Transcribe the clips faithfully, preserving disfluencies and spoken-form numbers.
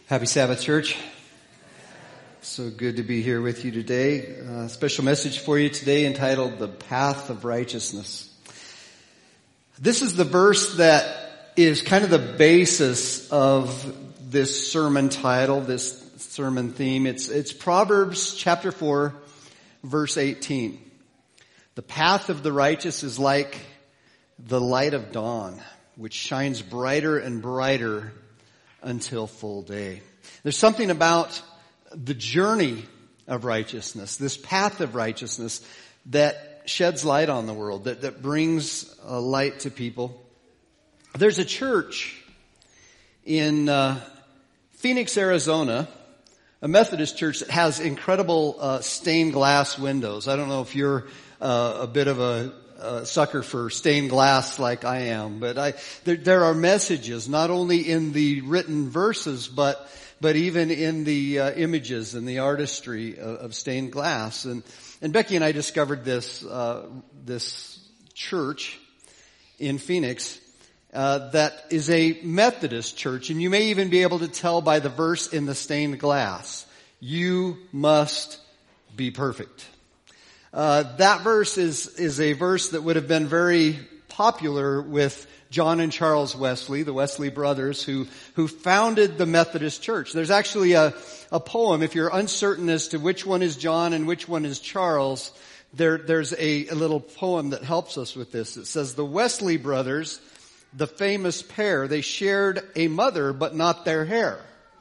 Happy Sabbath, church. So good to be here with you today. A special message for you today entitled The Path of Righteousness. This is the verse that is kind of the basis of this sermon title, this sermon theme. It's, it's Proverbs chapter four, verse eighteen. The path of the righteous is like the light of dawn, which shines brighter and brighter until full day. There's something about the journey of righteousness, this path of righteousness, that sheds light on the world, that, that brings uh, light to people. There's a church in uh, Phoenix, Arizona, a Methodist church that has incredible uh, stained glass windows. I don't know if you're uh, a bit of a Uh, sucker for stained glass like I am, but I there, there are messages not only in the written verses, but but even in the uh, images and the artistry of, of stained glass. And and Becky and I discovered this uh, this church in Phoenix uh, that is a Methodist church, and you may even be able to tell by the verse in the stained glass: "You must be perfect." Uh, that verse is, is a verse that would have been very popular with John and Charles Wesley, the Wesley brothers, who, who founded the Methodist Church. There's actually a, a poem, if you're uncertain as to which one is John and which one is Charles, there, there's a, a little poem that helps us with this. It says, "The Wesley brothers, the famous pair, they shared a mother, but not their hair.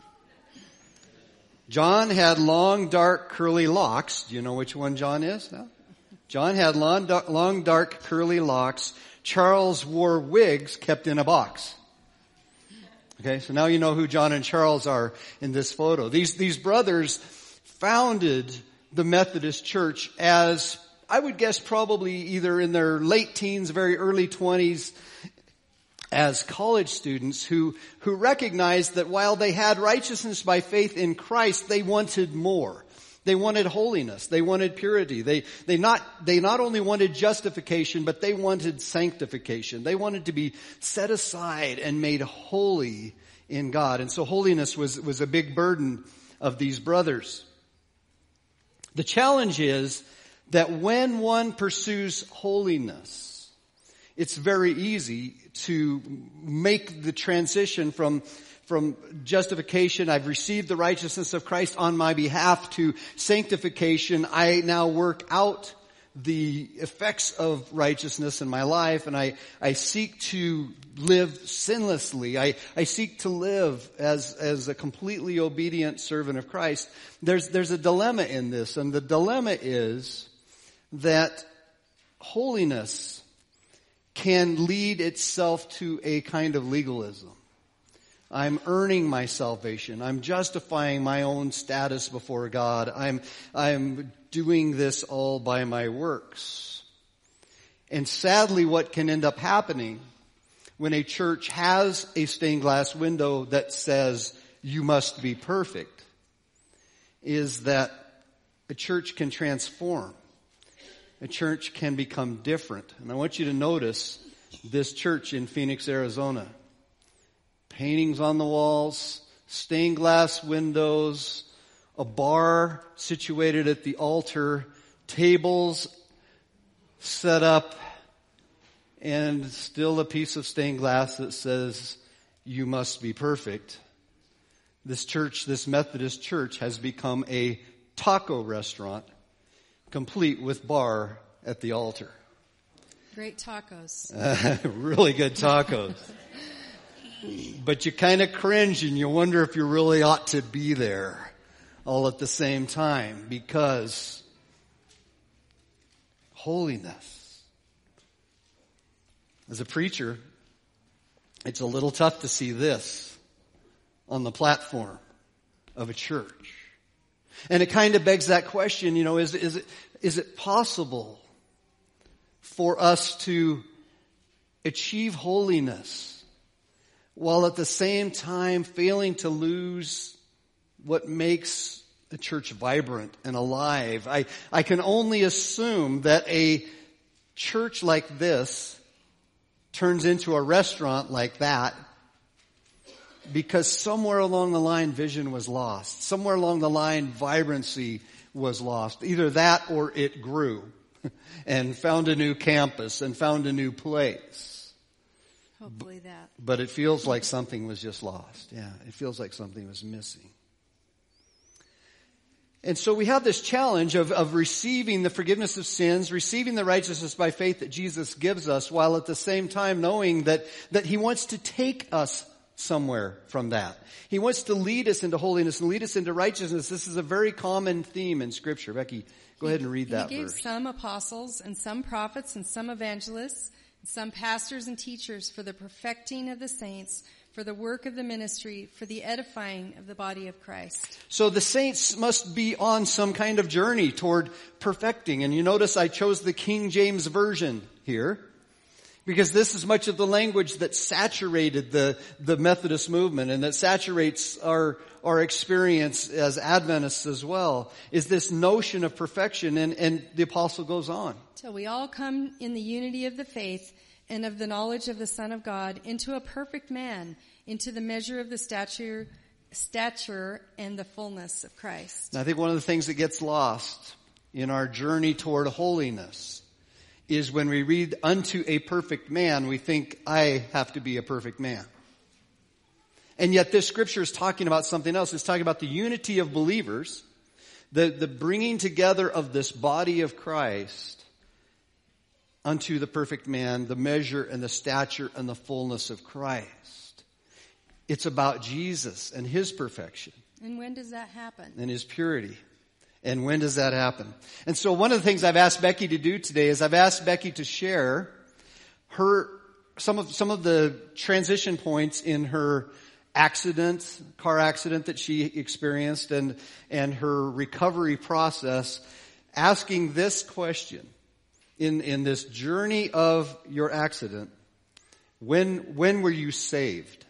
John had long, dark, curly locks." Do you know which one John is? No? John had long, long, dark, curly locks. Charles wore wigs kept in a box. Okay, so now you know who John and Charles are in this photo. These, these brothers founded the Methodist Church as, I would guess, probably either in their late teens, very early twenties, as college students who, who recognized that while they had righteousness by faith in Christ, they wanted more. They wanted holiness. They wanted purity. They, they not, they not only wanted justification, but they wanted sanctification. They wanted to be set aside and made holy in God. And so holiness was, was a big burden of these brothers. The challenge is that when one pursues holiness, it's very easy to make the transition from, from justification, I've received the righteousness of Christ on my behalf, to sanctification. I now work out the effects of righteousness in my life, and I, I seek to live sinlessly. I, I seek to live as, as a completely obedient servant of Christ. There's, there's a dilemma in this, and the dilemma is that holiness can lead itself to a kind of legalism. I'm earning my salvation. I'm justifying my own status before God. I'm, I'm doing this all by my works. And sadly, what can end up happening when a church has a stained glass window that says you must be perfect is that a church can transform. A church can become different. And I want you to notice this church in Phoenix, Arizona. Paintings on the walls, stained glass windows, a bar situated at the altar, tables set up, and still a piece of stained glass that says, "You must be perfect." This church, this Methodist church, has become a taco restaurant, complete with bar at the altar. Great tacos. Uh, really good tacos. But you kind of cringe and you wonder if you really ought to be there all at the same time, because holiness. As a preacher, it's a little tough to see this on the platform of a church. And it kind of begs that question, you know, is, is it, is it possible for us to achieve holiness while at the same time failing to lose what makes a church vibrant and alive? I, I can only assume that a church like this turns into a restaurant like that because somewhere along the line vision was lost. Somewhere along the line vibrancy was lost. Either that or it grew and found a new campus and found a new place. Hopefully that. But it feels like something was just lost. Yeah, it feels like something was missing. And so we have this challenge of, of receiving the forgiveness of sins, receiving the righteousness by faith that Jesus gives us, while at the same time knowing that, that He wants to take us somewhere from that. He wants to lead us into holiness and lead us into righteousness. This is a very common theme in Scripture. Becky, go ahead and read that verse. He gave some apostles and some prophets and some evangelists and some pastors and teachers for the perfecting of the saints, for the work of the ministry, for the edifying of the body of Christ. So the saints must be on some kind of journey toward perfecting. And you notice I chose the King James Version here, because this is much of the language that saturated the, the Methodist movement and that saturates our, our experience as Adventists as well, is this notion of perfection. And, and the apostle goes on. Till we all come in the unity of the faith and of the knowledge of the Son of God, into a perfect man, into the measure of the stature, stature and the fullness of Christ. And I think one of the things that gets lost in our journey toward holiness is when we read unto a perfect man, we think, I have to be a perfect man. And yet this scripture is talking about something else. It's talking about the unity of believers, the, the bringing together of this body of Christ unto the perfect man, the measure and the stature and the fullness of Christ. It's about Jesus and His perfection. And when does that happen? And His purity. And when does that happen? And so one of the things I've asked Becky to do today is I've asked Becky to share her, some of, some of the transition points in her accident, car accident that she experienced and, and her recovery process, asking this question. In, in this journey of your accident, when, when were you saved?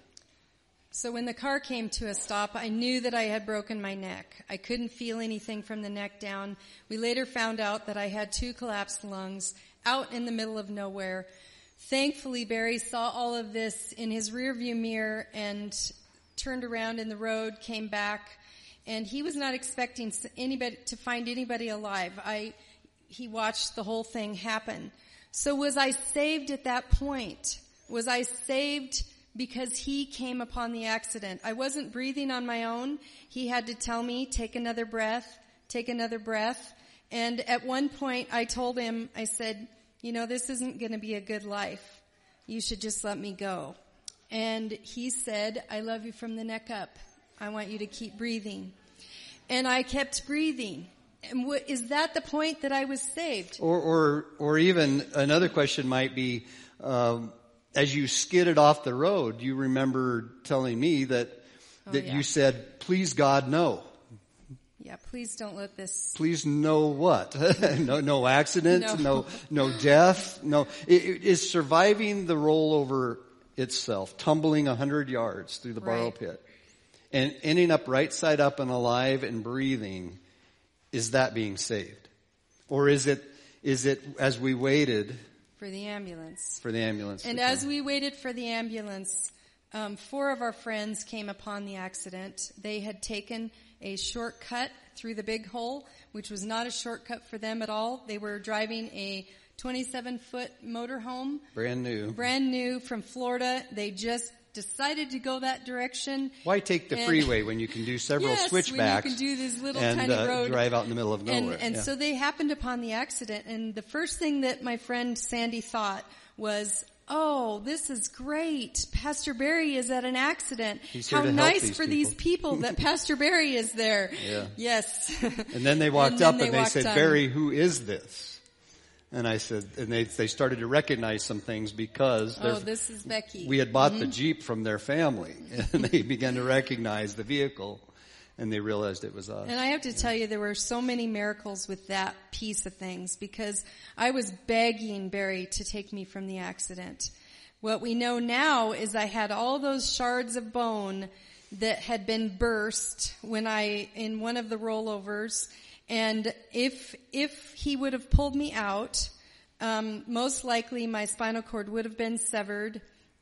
So when the car came to a stop, I knew that I had broken my neck. I couldn't feel anything from the neck down. We later found out that I had two collapsed lungs out in the middle of nowhere. Thankfully, Barry saw all of this in his rearview mirror and turned around in the road, came back, and he was not expecting anybody to find anybody alive. I He watched the whole thing happen. So was I saved at that point? Was I saved because He came upon the accident? I wasn't breathing on my own. He had to tell me, take another breath, take another breath. And at one point I told him, I said, you know, this isn't going to be a good life. You should just let me go. And he said, I love you from the neck up. I want you to keep breathing. And I kept breathing. And what, is that the point that I was saved? Or, or, or even another question might be, um, as you skidded off the road, you remember telling me that, Oh, that yeah. you said, please God, no. Yeah, please don't let this. Please no what? no, no accident, No. no, no death, no. It, it is surviving the rollover itself, tumbling a hundred yards through the borrow Right. pit and ending up right side up and alive and breathing. Is that being saved? Or is it, is it as we waited For the ambulance. for the ambulance? And to as come? we waited for the ambulance, um, four of our friends came upon the accident. They had taken a shortcut through the big hole, which was not a shortcut for them at all. They were driving a twenty-seven foot motorhome. Brand new. Brand new from Florida. They just decided to go that direction. Why take the And- freeway when you can do several yes, switchbacks when you can do this little and tiny uh, road. drive out in the middle of And, nowhere? and Yeah. so they happened upon the accident, and the first thing that my friend Sandy thought was, oh, this is great. Pastor Barry is at an accident. He's here How to help nice these for people." these people that Pastor Barry is there. Yeah. Yes. And then they walked And then up they and they walked said, on. Barry, who is this? And I said, and they, they started to recognize some things because Oh, they're- this is Becky. we had bought the Jeep from their family, and they began to recognize the vehicle, and they realized it was us. And I have to tell you, there were so many miracles with that piece of things because I was begging Barry to take me from the accident. What we know now is I had all those shards of bone that had been burst when I, in one of the rollovers. And if, if he would have pulled me out, um, most likely my spinal cord would have been severed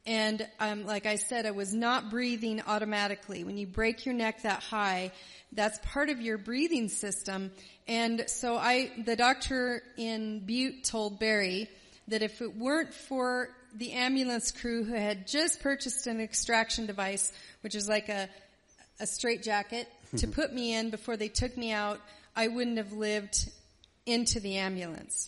And um, like I said, I was not breathing automatically. When you break your neck that high, that's part of your breathing system. And so I, the doctor in Butte told Barry that if it weren't for the ambulance crew who had just purchased an extraction device, which is like a, a straitjacket, to put me in before they took me out, I wouldn't have lived into the ambulance.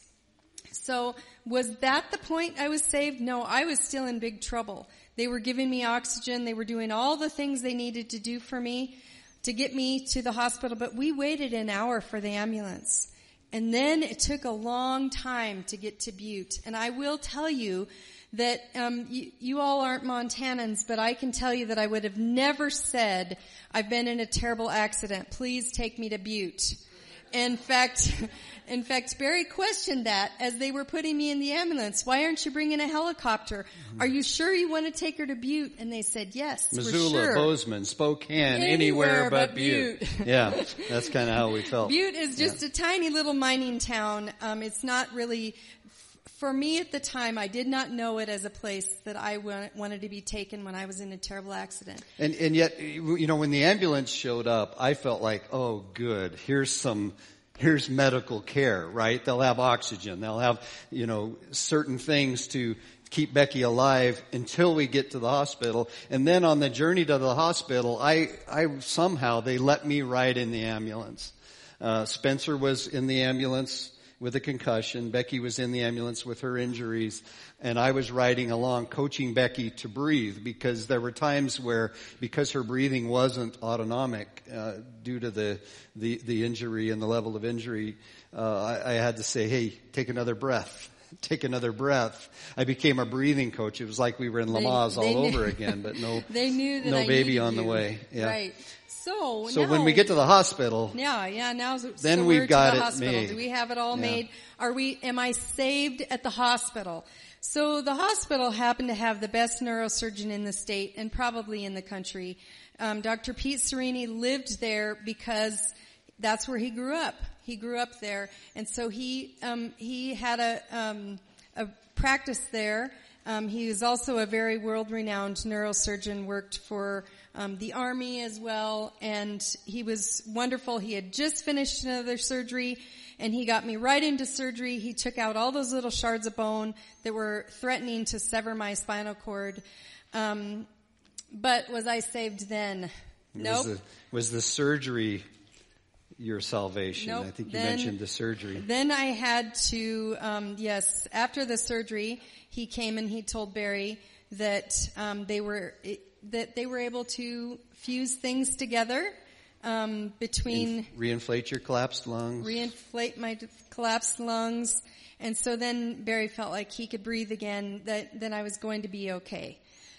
So was that the point I was saved? No, I was still in big trouble. They were giving me oxygen. They were doing all the things they needed to do for me to get me to the hospital. But we waited an hour for the ambulance. And then it took a long time to get to Butte. And I will tell you that um, you, you all aren't Montanans, but I can tell you that I would have never said, I've been in a terrible accident. Please take me to Butte. In fact, in fact, Barry questioned that as they were putting me in the ambulance. Why aren't you bringing a helicopter? Mm-hmm. Are you sure you want to take her to Butte? And they said, yes, Missoula, for sure. Bozeman, Spokane, anywhere, anywhere but, but Butte. Butte. Yeah, that's kind of how we felt. Butte is just yeah. a tiny little mining town. Um, it's not really, for me at the time, I did not know it as a place that I wanted to be taken when I was in a terrible accident. And, and yet, you know, when the ambulance showed up, I felt like, oh, good, here's some... Here's medical care, right? They'll have oxygen. They'll have, you know, certain things to keep Becky alive until we get to the hospital. And then on the journey to the hospital, I, I somehow, they let me ride in the ambulance. Uh, Spencer was in the ambulance with a concussion. Becky was in the ambulance with her injuries. And I was riding along, coaching Becky to breathe, because there were times where, because her breathing wasn't autonomic, uh, due to the, the, the injury and the level of injury, uh, I, I had to say, hey, take another breath. Take another breath. I became a breathing coach. It was like we were in Lamaze all knew, over again, but no, they knew that no I baby on you. the way. Yeah. Right. So, so now, when we get to the hospital, yeah, yeah, now so then we're we've got to the it hospital. made. Do we have it all yeah. made? Are we? Am I saved at the hospital? So the hospital happened to have the best neurosurgeon in the state and probably in the country. Um, Doctor Pete Serini lived there because that's where he grew up. He grew up there, and so he um, he had a um, a practice there. Um, he was also a very world-renowned neurosurgeon, worked for um, the Army as well, and he was wonderful. He had just finished another surgery, and he got me right into surgery. He took out all those little shards of bone that were threatening to sever my spinal cord. Um, but was I saved then? Nope. Was the, was the surgery your salvation? Nope. I think you then, mentioned the surgery. Then I had to, um, yes, after the surgery, he came and he told Barry that um, they were that they were able to fuse things together um, between In, reinflate your collapsed lungs. Reinflate my collapsed lungs, and so then Barry felt like he could breathe again. That then I was going to be okay.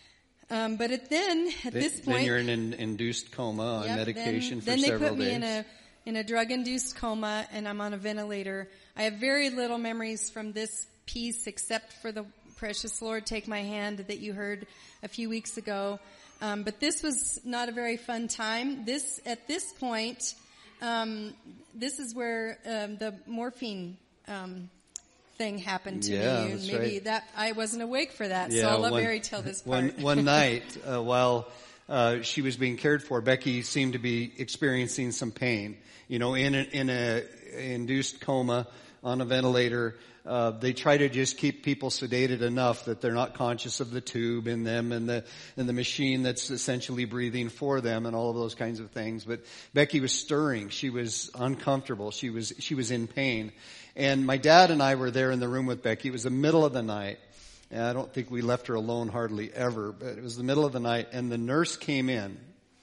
Um, but at then at then, this point, then you're in an induced coma on yep, medication then, for then several days. Then they put me in a in a drug-induced coma, and I'm on a ventilator. I have very little memories from this piece, except for the Precious Lord, Take My Hand that you heard a few weeks ago. Um, but this was not a very fun time. This at this point, um, this is where um, the morphine um, thing happened to yeah, me. That's Maybe right. that I wasn't awake for that, yeah, so I'll let one, Barry tell this part. One, one night, uh, while uh, she was being cared for, Becky seemed to be experiencing some pain. You know, in a, in a induced coma on a ventilator. Uh, they try to just keep people sedated enough that they're not conscious of the tube in them and the and the machine that's essentially breathing for them and all of those kinds of things. But Becky was stirring. She was uncomfortable. She was she was in pain. And my dad and I were there in the room with Becky. It was the middle of the night. And I don't think we left her alone hardly ever, but it was the middle of the night, and the nurse came in.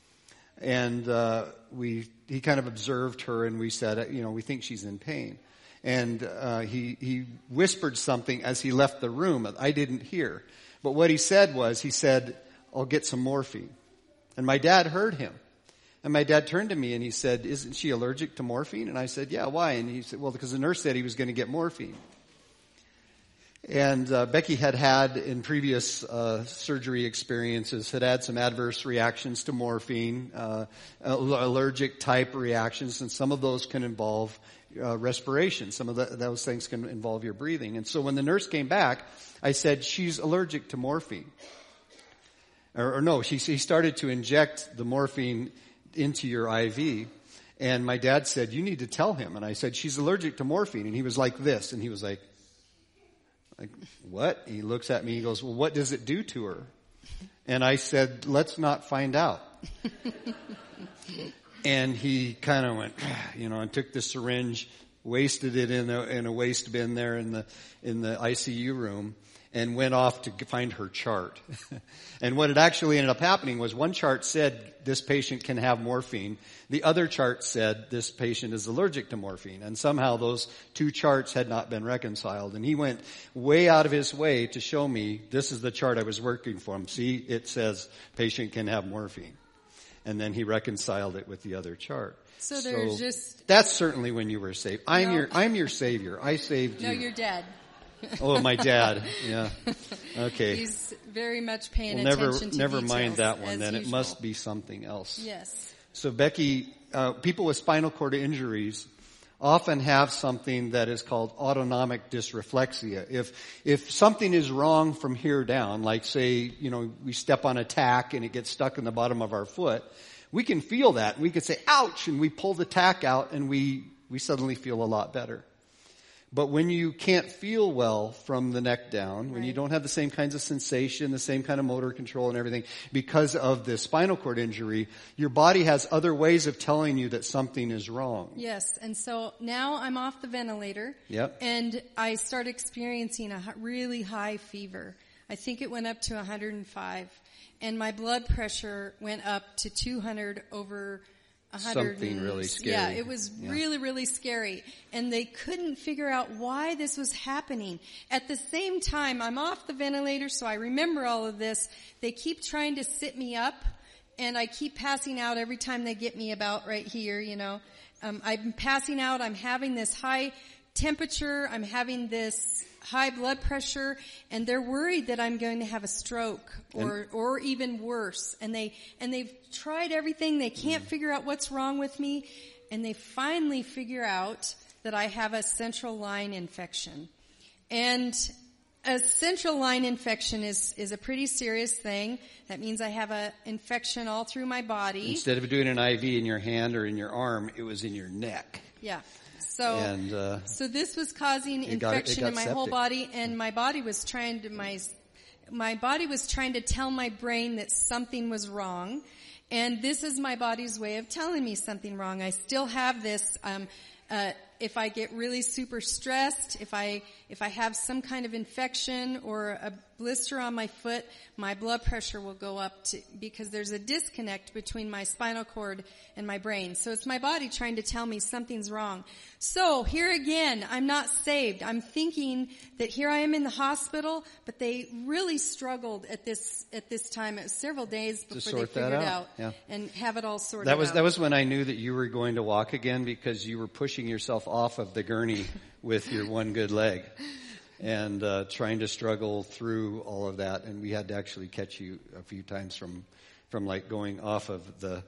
And uh, we he kind of observed her, and we said, you know, we think she's in pain. And uh, he he whispered something as he left the room. I didn't hear. But what he said was, he said, I'll get some morphine. And my dad heard him. And my dad turned to me and he said, isn't she allergic to morphine? And I said, yeah, why? And he said, well, because the nurse said he was going to get morphine. And uh, Becky had had, in previous uh, surgery experiences, had had some adverse reactions to morphine, uh, allergic type reactions, and some of those can involve uh, respiration. Some of the, those things can involve your breathing. And so when the nurse came back, I said, she's allergic to morphine. or, or no, she, he started to inject the morphine into your I V. And my dad said, you need to tell him. And I said, she's allergic to morphine. And he was like this. And he was like, like, what? And he looks at me, he goes, well, what does it do to her? And I said, let's not find out. And he kind of went, you know, and took the syringe, wasted it in a, in a waste bin there in the, in the I C U room, and went off to find her chart. And what had actually ended up happening was one chart said this patient can have morphine. The other chart said this patient is allergic to morphine. And somehow those two charts had not been reconciled. And he went way out of his way to show me, this is the chart I was working from. See, it says patient can have morphine. And then he reconciled it with the other chart. So there's so just... That's certainly when you were saved. I'm no. your, I'm your savior. I saved no, you. No, you're dead. Oh, my dad. Yeah. Okay. He's very much paying well, never, attention to never details, mind that one. Then usual. It must be something else. Yes. So Becky, uh, people with spinal cord injuries often have something that is called autonomic dysreflexia. If if something is wrong from here down, like say, you know, we step on a tack and it gets stuck in the bottom of our foot, we can feel that. We could say, ouch, and we pull the tack out and we we suddenly feel a lot better. But when you can't feel well from the neck down, when right. you don't have the same kinds of sensation, the same kind of motor control and everything, because of the spinal cord injury, your body has other ways of telling you that something is wrong. Yes, and so now I'm off the ventilator, yep. and I start experiencing a really high fever. I think it went up to one hundred five, and my blood pressure went up to two hundred over one hundred. Something really scary. Yeah, it was yeah. really, really scary. And they couldn't figure out why this was happening. At the same time, I'm off the ventilator, so I remember all of this. They keep trying to sit me up, and I keep passing out every time they get me about right here, you know. Um, I'm passing out. I'm having this high temperature. I'm having this high blood pressure, and they're worried that I'm going to have a stroke or and, or even worse. And they and they've tried everything. They can't mm. figure out what's wrong with me, and they finally figure out that I have a central line infection. And a central line infection is is a pretty serious thing. That means I have an infection all through my body. Instead of doing an I V in your hand or in your arm, it was in your neck. Yeah. So, and, uh, so this was causing infection got, in my septic. whole body, and my body was trying to my my body was trying to tell my brain that something was wrong, and this is my body's way of telling me something wrong. I still have this. Um, uh, if I get really super stressed, if I if I have some kind of infection or a blister on my foot, my blood pressure will go up to, because there's a disconnect between my spinal cord and my brain. So it's my body trying to tell me something's wrong. So here again, I'm not saved. I'm thinking that here I am in the hospital, but they really struggled at this at this time. It was several days before they figured out, out yeah. and have it all sorted that was, out. That was when I knew that you were going to walk again, because you were pushing yourself off of the gurney with your one good leg. And uh, trying to struggle through all of that, and we had to actually catch you a few times from, from like going off of the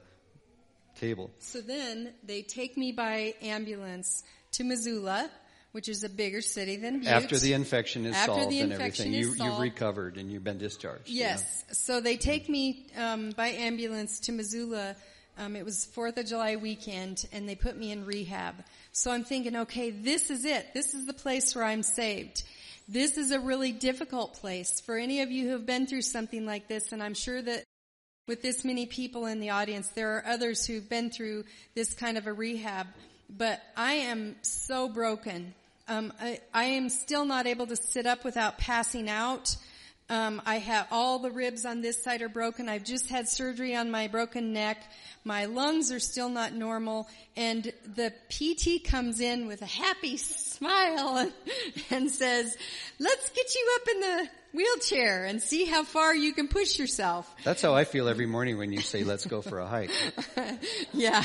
table. So then they take me by ambulance to Missoula, which is a bigger city than Butte. After the infection is After solved the and infection everything, is you, you've solved. recovered and you've been discharged. Yes. Yeah. So they take me um, by ambulance to Missoula. Um, it was fourth of July weekend, and they put me in rehab. So I'm thinking, okay, this is it. This is the place where I'm saved. This is a really difficult place for any of you who have been through something like this, and I'm sure that with this many people in the audience, there are others who've been through this kind of a rehab. But I am so broken. Um, I, I am still not able to sit up without passing out. Um, I have all the ribs on this side are broken. I've just had surgery on my broken neck. My lungs are still not normal. And the P T comes in with a happy smile and, and says, let's get you up in the wheelchair and see how far you can push yourself. That's how I feel every morning when you say, let's go for a hike. Yeah.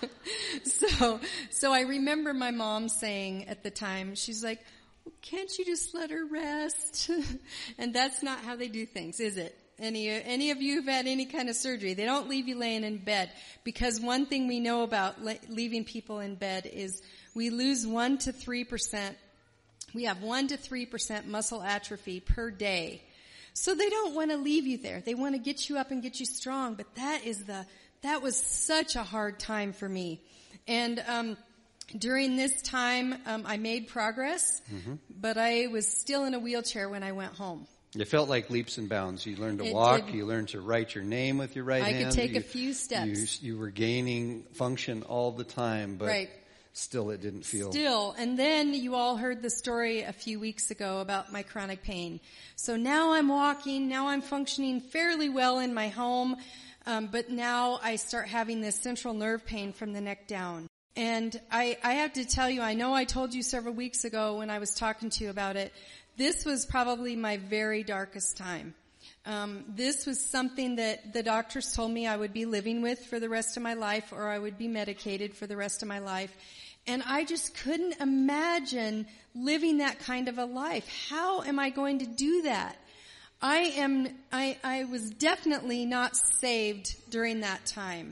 So, so I remember my mom saying at the time, she's like, can't you just let her rest? And that's not how they do things, is it? Any any of you who've had any kind of surgery, they don't leave you laying in bed, because one thing we know about le- leaving people in bed is we lose one to three percent. We have one to three percent muscle atrophy per day. So they don't want to leave you there. They want to get you up and get you strong. But that is the, that was such a hard time for me. And, um, during this time, um, I made progress, mm-hmm. but I was still in a wheelchair when I went home. It felt like leaps and bounds. You learned to It walk. did. You learned to write your name with your right I hand. could take you, a few steps. You, you were gaining function all the time, but Right. still it didn't feel... Still. And then you all heard the story a few weeks ago about my chronic pain. So now I'm walking. Now I'm functioning fairly well in my home. Um, but now I start having this central nerve pain from the neck down. And I, I have to tell you, I know I told you several weeks ago when I was talking to you about it, this was probably my very darkest time. Um, this was something that the doctors told me I would be living with for the rest of my life, or I would be medicated for the rest of my life. And I just couldn't imagine living that kind of a life. How am I going to do that? I am, I, I was definitely not saved during that time.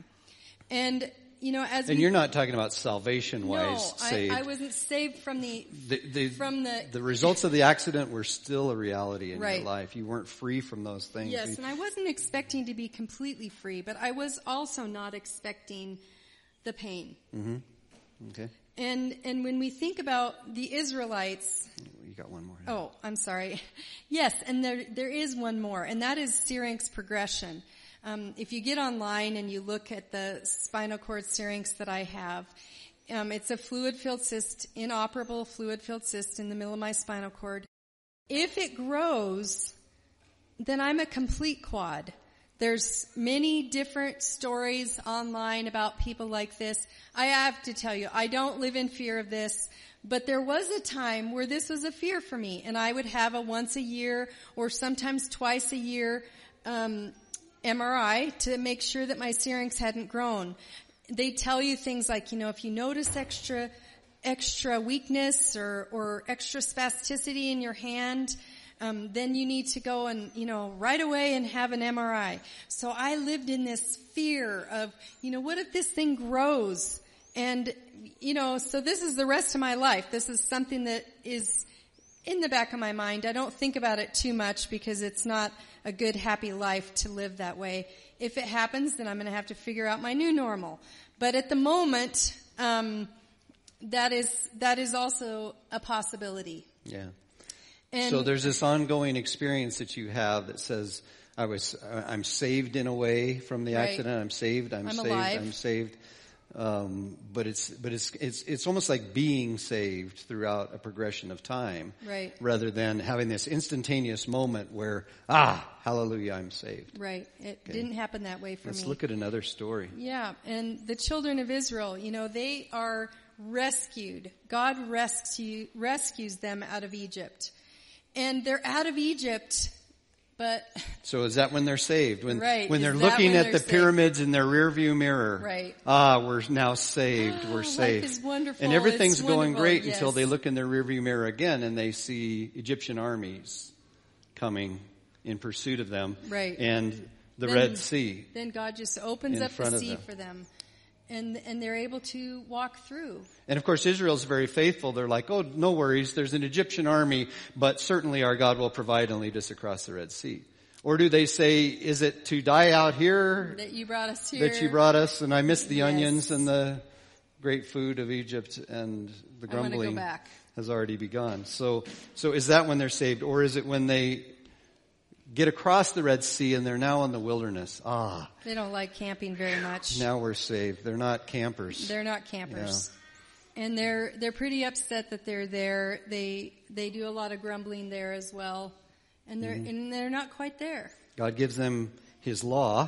And You know, as and we, you're not talking about salvation-wise no, saved. I, I wasn't saved from the, the, the from the, the results of the accident were still a reality in Right. your life. You weren't free from those things. yes, You- and I wasn't expecting to be completely free, but I was also not expecting the pain. mm-hmm. Okay. And, and when we think about the Israelites, You got one more. oh, I'm sorry. Yes, and there, there is one more, and that is Syrinx progression. Um, if you get online and you look at the spinal cord syrinx that I have, um, it's a fluid-filled cyst, inoperable fluid-filled cyst in the middle of my spinal cord. If it grows, then I'm a complete quad. There's many different stories online about people like this. I have to tell you, I don't live in fear of this, but there was a time where this was a fear for me, and I would have a once a year or sometimes twice a year um M R I to make sure that my syrinx hadn't grown. They tell you things like, you know, if you notice extra, extra weakness or, or extra spasticity in your hand, um, then you need to go and, you know, right away and have an M R I. So I lived in this fear of, you know, what if this thing grows? And, you know, so this is the rest of my life. This is something that is in the back of my mind. I don't think about it too much because it's not a good, happy life to live that way. If it happens, then I'm going to have to figure out my new normal. But at the moment, um, that is that is also a possibility. Yeah. And So there's this ongoing experience that you have that says, I was, I'm saved in a way from the Right. accident. I'm saved. I'm, I'm saved. alive. I'm saved. Um, but it's, but it's, it's, it's almost like being saved throughout a progression of time. Right. Rather than having this instantaneous moment where, ah, hallelujah, I'm saved. Right. It didn't happen that way for Let's me. look at another story. Yeah, and the children of Israel, you know, they are rescued. God rescue, rescues them out of Egypt. And they're out of Egypt, but So is that when they're saved? When, Right. when Is they're that looking when at they're the saved? pyramids in their rearview mirror. Right. Ah, we're now saved. Ah, We're life saved. is wonderful. And everything's It's going wonderful. great until Yes. they look in their rearview mirror again and they see Egyptian armies coming in pursuit of them. Right. And the Then- Red Sea. then God just opens In up front the of sea them. for them. And and they're able to walk through. And of course Israel's very faithful. They're like, oh, no worries. There's an Egyptian army, but certainly our God will provide and lead us across the Red Sea. Or do they say, is it to die out here That you brought us here. that you brought us, and I missed the Yes. onions and the great food of Egypt, and the I wanna go grumbling back. has already begun. So, so is that when they're saved, or is it when they get across the Red Sea and they're now in the wilderness? Ah, They don't like camping very much. now we're saved. They're not campers. They're not campers. And they're they're pretty upset that they're there. They they do a lot of grumbling there as well. And they're Mm-hmm. and they're not quite there. God gives them His law,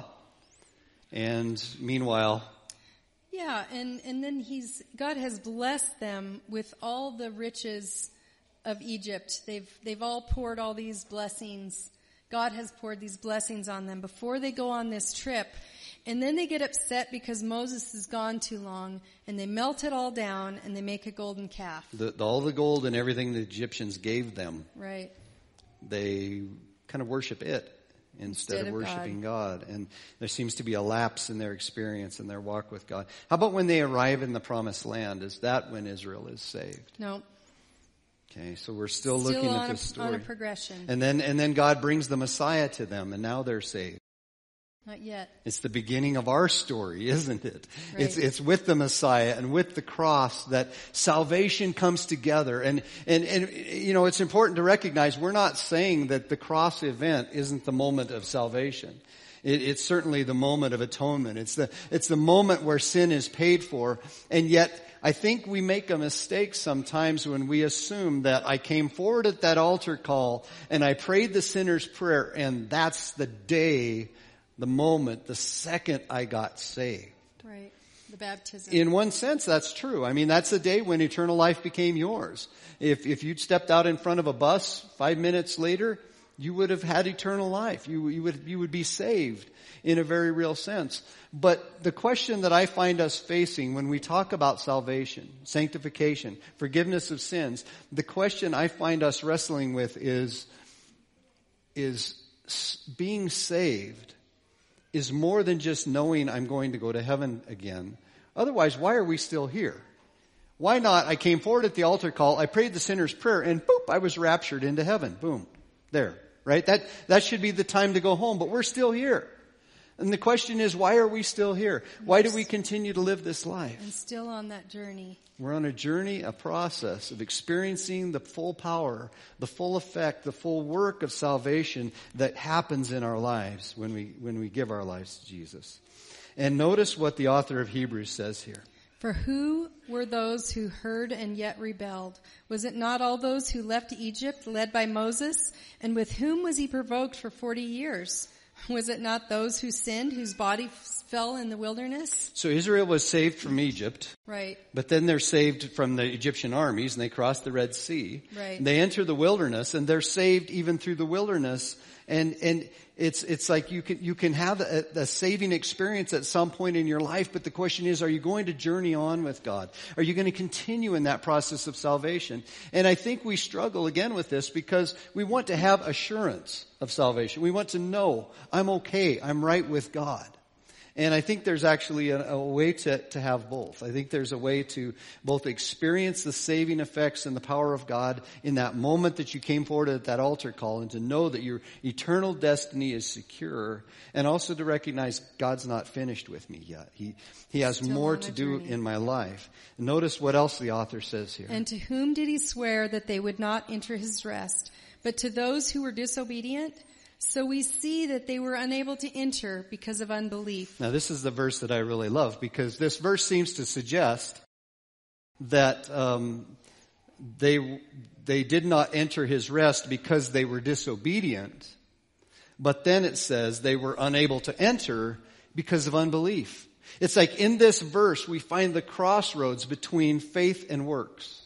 and meanwhile, Yeah, and, and then he's God has blessed them with all the riches of Egypt. They've they've all poured all these blessings. God has poured these blessings on them before they go on this trip. And then they get upset because Moses has gone too long, and they melt it all down and they make a golden calf. the, all the gold and everything the Egyptians gave them, Right. they kind of worship it instead, Instead of of worshiping God. And there seems to be a lapse in their experience and their walk with God. How about when they arrive in the promised land? Is that when Israel is saved? No. Okay, so we're still, Still looking on at a, this story. on a progression. And then, and then God brings the Messiah to them, and now they're saved. Not yet. It's the beginning of our story, isn't it? Right. It's, it's with the Messiah and with the cross that salvation comes together. And, and, and, you know, it's important to recognize we're not saying that the cross event isn't the moment of salvation. It, it's certainly the moment of atonement. It's the, it's the moment where sin is paid for. And yet, I think we make a mistake sometimes when we assume that I came forward at that altar call and I prayed the sinner's prayer, and that's the day, the moment, the second I got saved. Right. The baptism. In one sense, that's true. I mean, that's the day when eternal life became yours. If, if you'd stepped out in front of a bus five minutes later, you would have had eternal life. You, you would, you would be saved in a very real sense. But the question that I find us facing when we talk about salvation, sanctification, forgiveness of sins, the question I find us wrestling with is, is being saved is more than just knowing I'm going to go to heaven again. Otherwise, why are we still here? Why not? I came forward at the altar call, I prayed the sinner's prayer, and boop, I was raptured into heaven. Boom. There. Right? That, that should be the time to go home, but we're still here. And the question is, why are we still here? Why do we continue to live this life? And still on that journey. We're on a journey, a process of experiencing the full power, the full effect, the full work of salvation that happens in our lives when we, when we give our lives to Jesus. And notice what the author of Hebrews says here. For who were those who heard and yet rebelled? Was it not all those who left Egypt, led by Moses? And with whom was he provoked for forty years? Was it not those who sinned, whose body fell in the wilderness? So Israel was saved from Egypt. Right. But then they're saved from the Egyptian armies, and they cross the Red Sea. Right. And they enter the wilderness, and they're saved even through the wilderness. And and it's it's like you can you can have a, a saving experience at some point in your life, but the question is, are you going to journey on with God? Are you going to continue in that process of salvation? And I think we struggle again with this because we want to have assurance of salvation. We want to know I'm okay, I'm right with God. And I think there's actually a, a way to, to have both. I think there's a way to both experience the saving effects and the power of God in that moment that you came forward at that altar call, and to know that your eternal destiny is secure, and also to recognize God's not finished with me yet. He, he has Still more on to a do journey. in my life. Notice what else the author says here. And to whom did he swear that they would not enter his rest? But to those who were disobedient? So we see that they were unable to enter because of unbelief. Now this is the verse that I really love, because this verse seems to suggest that um, they they did not enter his rest because they were disobedient. But then it says they were unable to enter because of unbelief. It's like in this verse we find the crossroads between faith and works.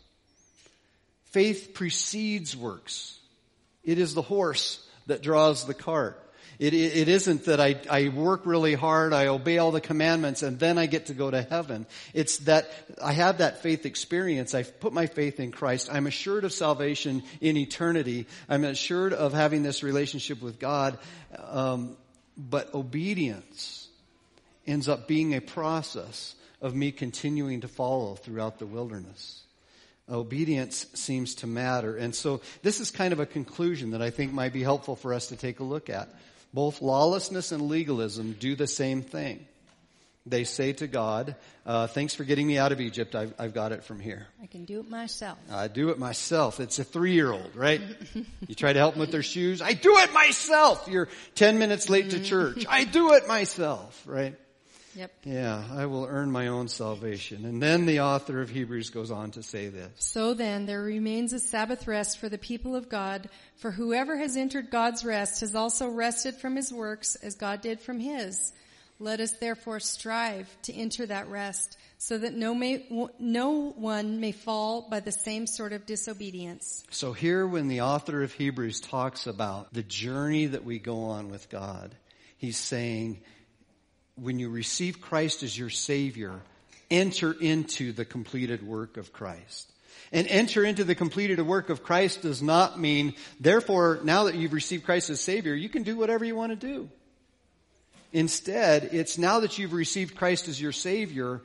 Faith precedes works. It is the horse that draws the cart. It, it, it isn't that I, I work really hard, I obey all the commandments, and then I get to go to heaven. It's that I have that faith experience. I've put my faith in Christ. I'm assured of salvation in eternity. I'm assured of having this relationship with God. Um, but obedience ends up being a process of me continuing to follow throughout the wilderness. Obedience seems to matter. And so this is kind of a conclusion that I think might be helpful for us to take a look at. Both lawlessness and legalism do the same thing. They say to God, uh, thanks for getting me out of Egypt. I've, I've got it from here. I can do it myself. I do it myself. It's a three-year-old, right? You try to help them with their shoes. I do it myself. You're ten minutes late to church. I do it myself, right? Yep. Yeah, I will earn my own salvation. And then the author of Hebrews goes on to say this. So then there remains a Sabbath rest for the people of God, for whoever has entered God's rest has also rested from his works as God did from his. Let us therefore strive to enter that rest, so that no, may, no one may fall by the same sort of disobedience. So here when the author of Hebrews talks about the journey that we go on with God, he's saying, when you receive Christ as your Savior, enter into the completed work of Christ. And enter into the completed work of Christ does not mean, therefore, now that you've received Christ as Savior, you can do whatever you want to do. Instead, it's now that you've received Christ as your Savior,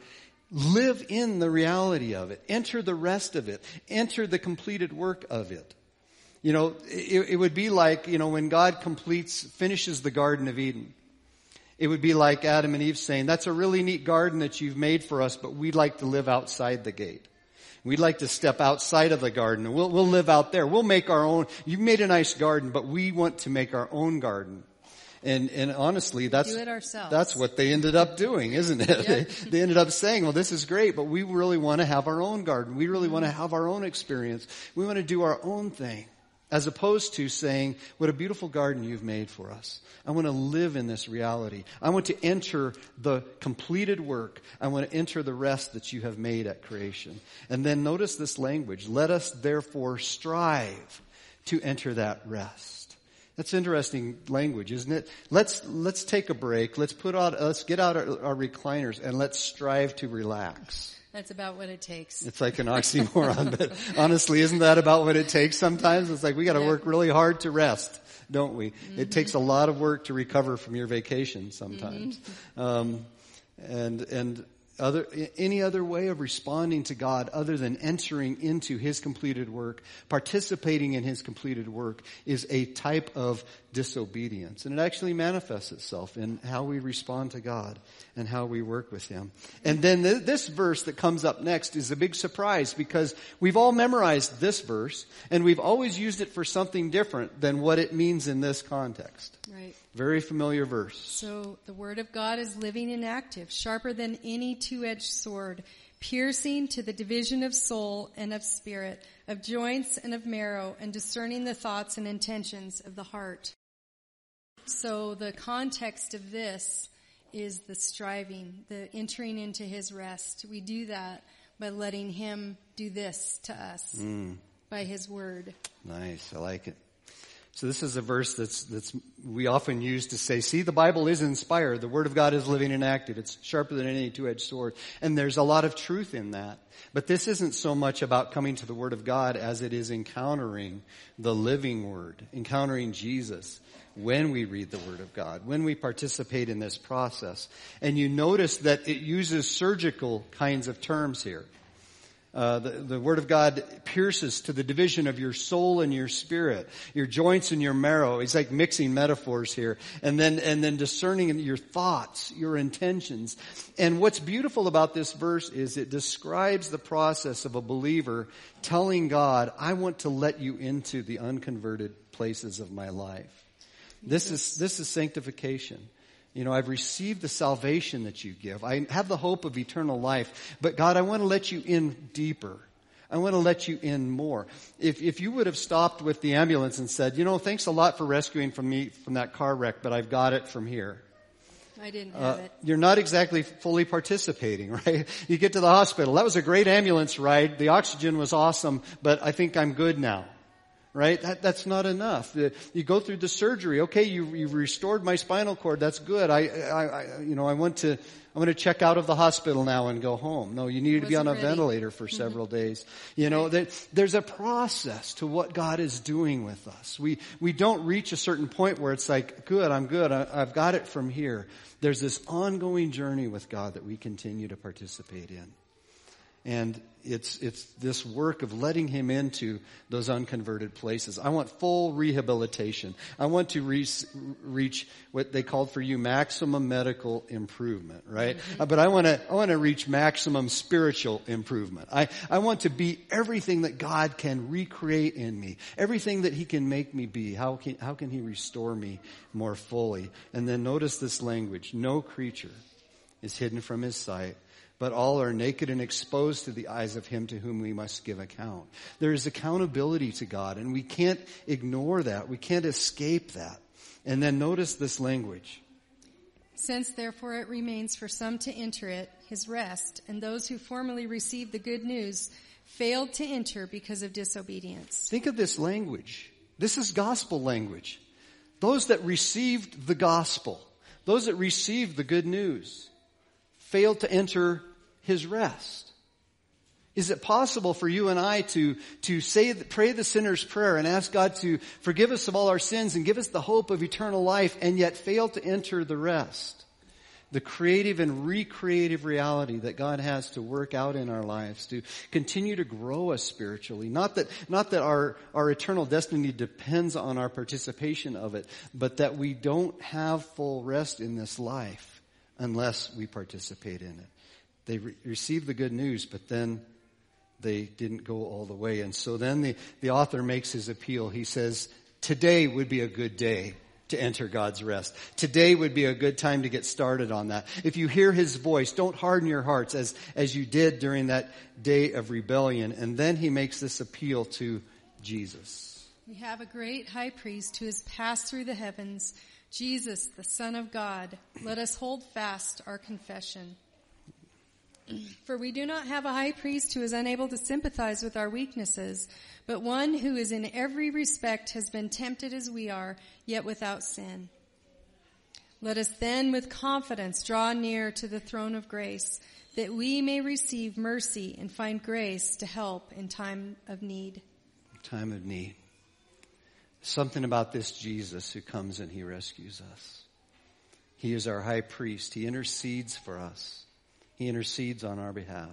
Live in the reality of it. Enter the rest of it. Enter the completed work of it. You know, it, it would be like, you know, when God completes, finishes the Garden of Eden. It would be like Adam and Eve saying, that's a really neat garden that you've made for us, but we'd like to live outside the gate. We'd like to step outside of the garden, and we'll, we'll live out there. We'll make our own. You've made a nice garden, but we want to make our own garden. And, and honestly, that's, Do it ourselves. that's what they ended up doing, isn't it? Yep. They, they ended up saying, well, this is great, but we really want to have our own garden. We really want to have our own experience. We want to do our own thing. As opposed to saying, what a beautiful garden you've made for us. I want to live in this reality. I want to enter the completed work. I want to enter the rest that you have made at creation. And then notice this language. Let us therefore strive to enter that rest. That's interesting language, isn't it? Let's, let's take a break. Let's put out, let's get out our, our recliners and let's strive to relax. That's about what it takes. It's like an oxymoron, but honestly, isn't that about what it takes sometimes? It's like we gotta Yeah. work really hard to rest, don't we? Mm-hmm. It takes a lot of work to recover from your vacation sometimes. Mm-hmm. Um, and, and other, any other way of responding to God other than entering into His completed work, participating in His completed work is a type of disobedience. And it actually manifests itself in how we respond to God and how we work with Him. And then th- this verse that comes up next is a big surprise because we've all memorized this verse and we've always used it for something different than what it means in this context. Right. Very familiar verse. So the word of God is living and active, sharper than any two-edged sword, piercing to the division of soul and of spirit, of joints and of marrow, and discerning the thoughts and intentions of the heart. So the context of this is the striving, the entering into His rest. We do that by letting Him do this to us Mm. by His word. Nice. I like it. So this is a verse that's, that's, we often use to say, see, the Bible is inspired. The Word of God is living and active. It's sharper than any two-edged sword. And there's a lot of truth in that. But this isn't so much about coming to the Word of God as it is encountering the living Word, encountering Jesus when we read the Word of God, when we participate in this process. And you notice that it uses surgical kinds of terms here. Uh, the, the Word of God pierces to the division of your soul and your spirit, your joints and your marrow. It's like mixing metaphors here. And then, and then discerning your thoughts, your intentions. And what's beautiful about this verse is it describes the process of a believer telling God, I want to let you into the unconverted places of my life. This is, this is sanctification. You know, I've received the salvation that you give. I have the hope of eternal life. But God, I want to let you in deeper. I want to let you in more. If, if you would have stopped with the ambulance and said, you know, thanks a lot for rescuing from me from that car wreck, but I've got it from here. I didn't have Uh, it. you're not exactly fully participating, right? You get to the hospital. That was a great ambulance ride. The oxygen was awesome, but I think I'm good now. Right? That, that's not enough. The, you go through the surgery. Okay, you, you've restored my spinal cord. That's good. I, I, I, you know, I want to, I want to check out of the hospital now and go home. No, you needed to be on a Wasn't ready. ventilator for several days. You know, that there's a process to what God is doing with us. We, we don't reach a certain point where it's like, good, I'm good. I, I've got it from here. There's this ongoing journey with God that we continue to participate in. And it's, it's this work of letting Him into those unconverted places. I want full rehabilitation. I want to reach, reach what they called for you maximum medical improvement, right? Mm-hmm. Uh, but I want to, I want to reach maximum spiritual improvement. I, I want to be everything that God can recreate in me. Everything that He can make me be. How can, how can He restore me more fully? And then notice this language. No creature is hidden from His sight, but all are naked and exposed to the eyes of Him to whom we must give account. There is accountability to God, and we can't ignore that. We can't escape that. And then notice this language. Since therefore it remains for some to enter it, His rest, and those who formerly received the good news failed to enter because of disobedience. Think of this language. This is gospel language. Those that received the gospel, those that received the good news, failed to enter His rest. Is it possible for you and I to, to say, pray the sinner's prayer and ask God to forgive us of all our sins and give us the hope of eternal life and yet fail to enter the rest? the creative and recreative reality that God has to work out in our lives, to continue to grow us spiritually. Not that, not that our, our eternal destiny depends on our participation of it, but that we don't have full rest in this life unless we participate in it. They re- received the good news, but then they didn't go all the way. And so then the, the author makes his appeal. He says, today would be a good day to enter God's rest. Today would be a good time to get started on that. If you hear his voice, don't harden your hearts as, as you did during that day of rebellion. And then he makes this appeal to Jesus. We have a great high priest who has passed through the heavens, Jesus, the Son of God. Let us hold fast our confession. For we do not have a high priest who is unable to sympathize with our weaknesses, but one who is in every respect has been tempted as we are, yet without sin. Let us then with confidence draw near to the throne of grace, that we may receive mercy and find grace to help in time of need. Time of need. Something about this Jesus who comes and he rescues us. He is our high priest. He intercedes for us. He intercedes on our behalf.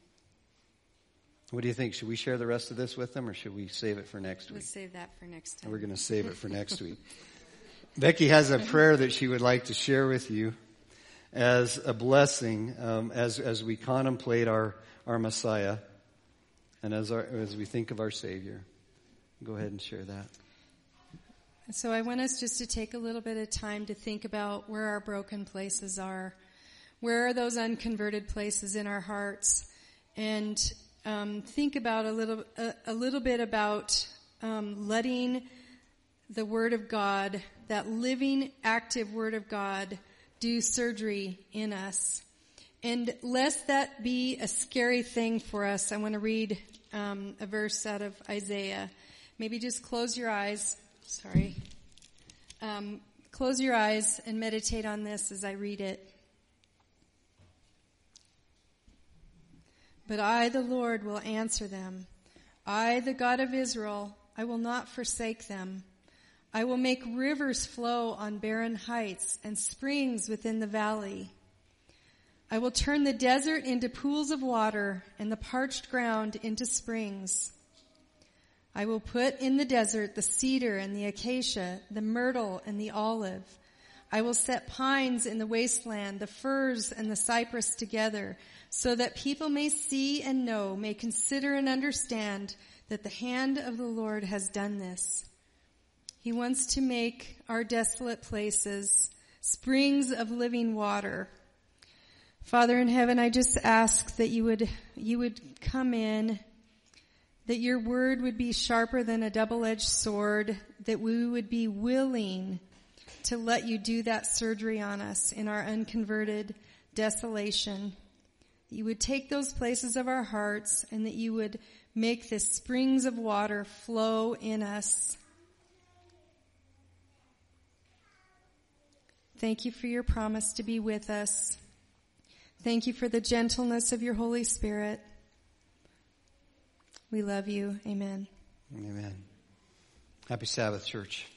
What do you think? Should we share the rest of this with them, or should we save it for next week? Let's save that for next time. We're going to save it for next week. Becky has a prayer that she would like to share with you as a blessing um, as as we contemplate our, our Messiah and as our as we think of our Savior. Go ahead and share that. So I want us just to take a little bit of time to think about where our broken places are. Where are those unconverted places in our hearts? And um, think about a little a, a little bit about um, letting the Word of God, that living, active Word of God, do surgery in us. And lest that be a scary thing for us, I want to read um, a verse out of Isaiah. Maybe just close your eyes. Sorry. Um, close your eyes and meditate on this as I read it. But I, the Lord, will answer them. I, the God of Israel, I will not forsake them. I will make rivers flow on barren heights and springs within the valley. I will turn the desert into pools of water and the parched ground into springs. I will put in the desert the cedar and the acacia, the myrtle and the olive. I will set pines in the wasteland, the firs and the cypress together, so that people may see and know, may consider and understand that the hand of the Lord has done this. He wants to make our desolate places springs of living water. Father in heaven, I just ask that you would, you would come in, that your word would be sharper than a double-edged sword, that we would be willing to let you do that surgery on us in our unconverted desolation. You would take those places of our hearts and that you would make the springs of water flow in us. Thank you for your promise to be with us. Thank you for the gentleness of your Holy Spirit. We love you. Amen. Amen. Happy Sabbath, church.